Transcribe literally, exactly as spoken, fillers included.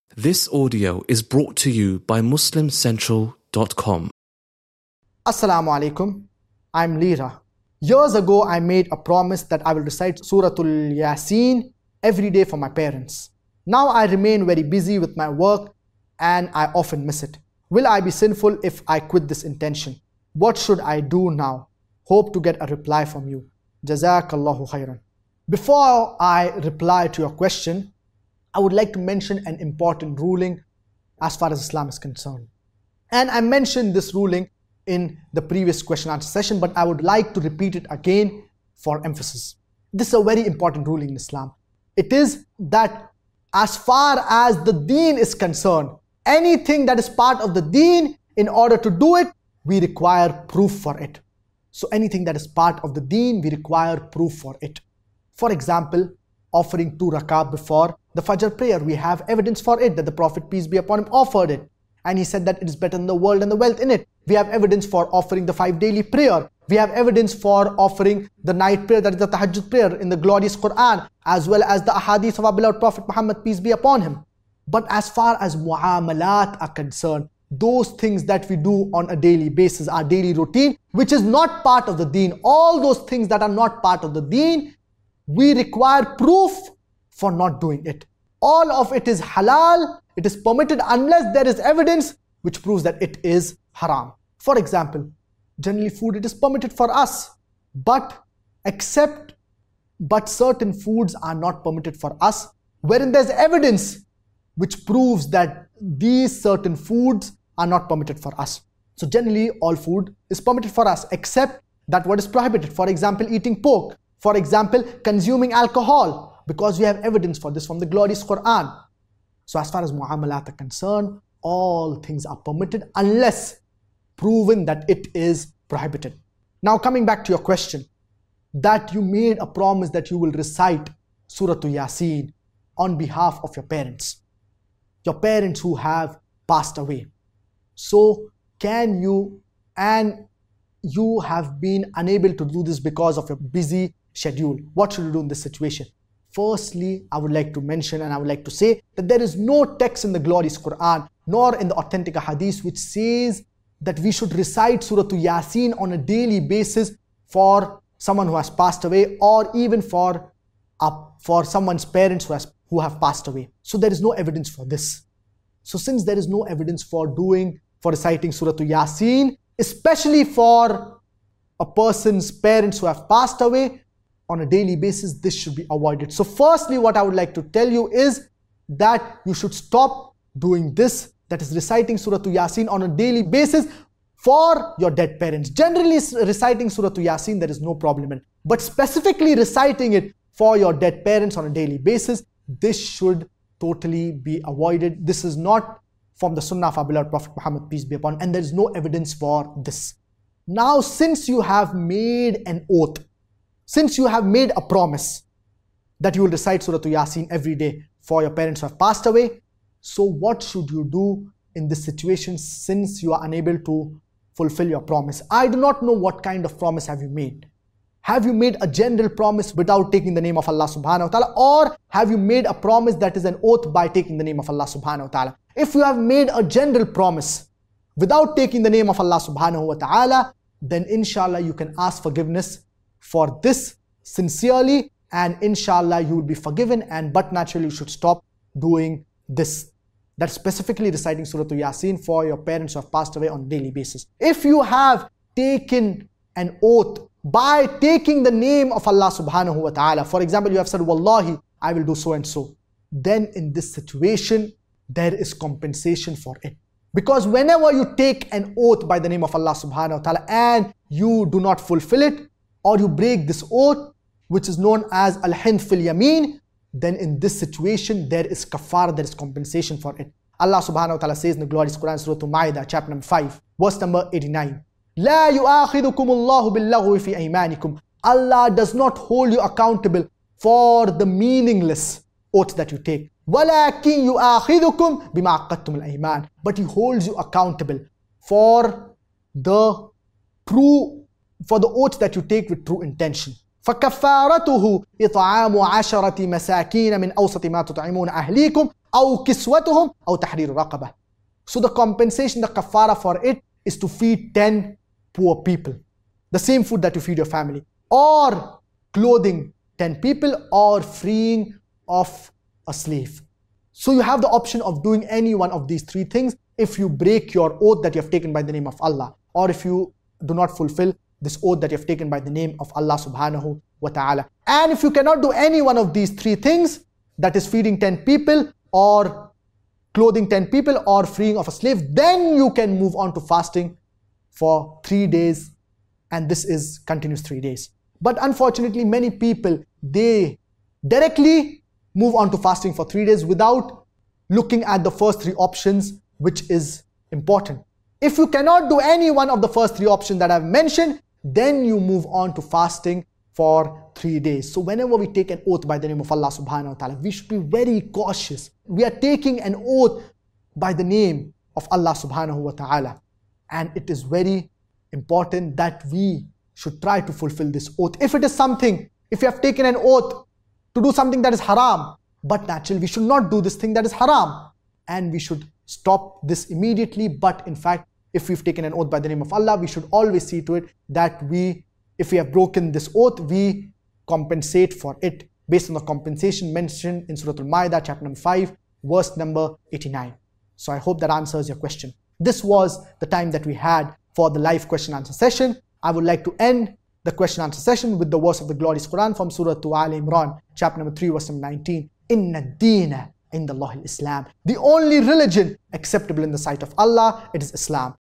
This audio is brought to you by Muslim Central dot com. Assalamu alaikum. I'm Lira. Years ago, I made a promise that I will recite Suratul Yasin every day for my parents. Now I remain very busy with my work and I often miss it. Will I be sinful if I quit this intention? What should I do now? Hope to get a reply from you. Jazakallahu khairan. Before I reply to your question, I would like to mention an important ruling as far as Islam is concerned. And I mentioned this ruling in the previous question answer session, but I would like to repeat it again for emphasis. This is a very important ruling in Islam. It is that as far as the deen is concerned, anything that is part of the deen, in order to do it, we require proof for it. So anything that is part of the deen, we require proof for it. For example, offering two rak'ah before the Fajr prayer. We have evidence for it that the Prophet, peace be upon him, offered it. And he said that it is better than the world and the wealth in it. We have evidence for offering the five daily prayer. We have evidence for offering the night prayer, that is the Tahajjud prayer in the glorious Quran, as well as the ahadith of our beloved Prophet Muhammad, peace be upon him. But as far as mu'amalat are concerned, those things that we do on a daily basis, our daily routine, which is not part of the deen, all those things that are not part of the deen, we require proof for not doing it. All of it is halal, it is permitted unless there is evidence which proves that it is haram. For example, generally food, it is permitted for us, but except, but certain foods are not permitted for us, wherein there's evidence which proves that these certain foods are not permitted for us. So generally all food is permitted for us, except that what is prohibited. For example, eating pork. For example, consuming alcohol, because we have evidence for this from the glorious Quran. So as far as mu'amalat are concerned, all things are permitted unless proven that it is prohibited. Now coming back to your question, that you made a promise that you will recite Suratul Yasin on behalf of your parents. Your parents who have passed away. So can you, and you have been unable to do this because of your busy schedule. What should you do in this situation? Firstly, I would like to mention and I would like to say that there is no text in the glorious Quran nor in the authentic hadith which says that we should recite Suratul Yasin on a daily basis for someone who has passed away, or even for uh, for someone's parents who, has, who have passed away. So there is no evidence for this. So since there is no evidence for doing, for reciting Suratul Yasin, especially for a person's parents who have passed away, on a daily basis, this should be avoided. So firstly, what I would like to tell you is that you should stop doing this, that is reciting Suratul Yasin on a daily basis for your dead parents. Generally reciting Suratul Yasin, there is no problem in it. But specifically reciting it for your dead parents on a daily basis, this should totally be avoided. This is not from the Sunnah of our beloved Prophet Muhammad, peace be upon him, and there is no evidence for this. Now, since you have made an oath, since you have made a promise that you will recite Suratul Yasin every day for your parents who have passed away, so what should you do in this situation since you are unable to fulfill your promise? I do not know what kind of promise have you made. Have you made a general promise without taking the name of Allah subhanahu wa ta'ala, or have you made a promise that is an oath by taking the name of Allah subhanahu wa ta'ala? If you have made a general promise without taking the name of Allah subhanahu wa ta'ala, then inshallah you can ask forgiveness for this sincerely, and inshallah you will be forgiven. And but naturally you should stop doing this, that specifically reciting Suratul Yasin for your parents who have passed away on a daily basis. If you have taken an oath by taking the name of Allah subhanahu wa ta'ala, for example, you have said, Wallahi, I will do so and so, then in this situation there is compensation for it. Because whenever you take an oath by the name of Allah subhanahu wa ta'ala and you do not fulfill it, or you break this oath, which is known as al-hinth fil yameen, then in this situation there is kafar, there is compensation for it. Allah subhanahu wa ta'ala says in the glorious Quran, Surah Al-Ma'idah, chapter number five, verse number eighty-nine, لا يؤاخذكم الله باللغو في أيمانكم. Allah does not hold you accountable for the meaningless oath that you take. ولكن يؤاخذكم بما عقدتم الأيمان. But He holds you accountable for the true, for the oath that you take with true intention. فكفارته إطعام عشرة مساكين من أوسط ما تطعمون أهليكم أو كسوتهم أو تحرير رقبة. So the compensation, the kafara for it is to feed ten poor people, the same food that you feed your family, or clothing ten people, or freeing of a slave. So you have the option of doing any one of these three things if you break your oath that you have taken by the name of Allah, or if you do not fulfill this oath that you have taken by the name of Allah subhanahu wa ta'ala. And if you cannot do any one of these three things, that is feeding ten people, or clothing ten people, or freeing of a slave, then you can move on to fasting for three days, and this is continuous three days. But unfortunately, many people, they directly move on to fasting for three days without looking at the first three options, which is important. If you cannot do any one of the first three options that I've mentioned, then you move on to fasting for three days. So whenever we take an oath by the name of Allah subhanahu wa ta'ala, we should be very cautious. We are taking an oath by the name of Allah subhanahu wa ta'ala. And it is very important that we should try to fulfill this oath. If it is something, if you have taken an oath to do something that is haram, but naturally we should not do this thing that is haram, and we should stop this immediately. But in fact, if we've taken an oath by the name of Allah, we should always see to it that we, if we have broken this oath, we compensate for it based on the compensation mentioned in Surah Al-Ma'idah, chapter number five, verse number eighty-nine. So I hope that answers your question. This was the time that we had for the live question answer session. I would like to end the question answer session with the verse of the glorious Quran from Surah Al Imran, chapter number three, verse number nineteen. Inna ad-deena inda Allah al-Islam. The only religion acceptable in the sight of Allah, it is Islam.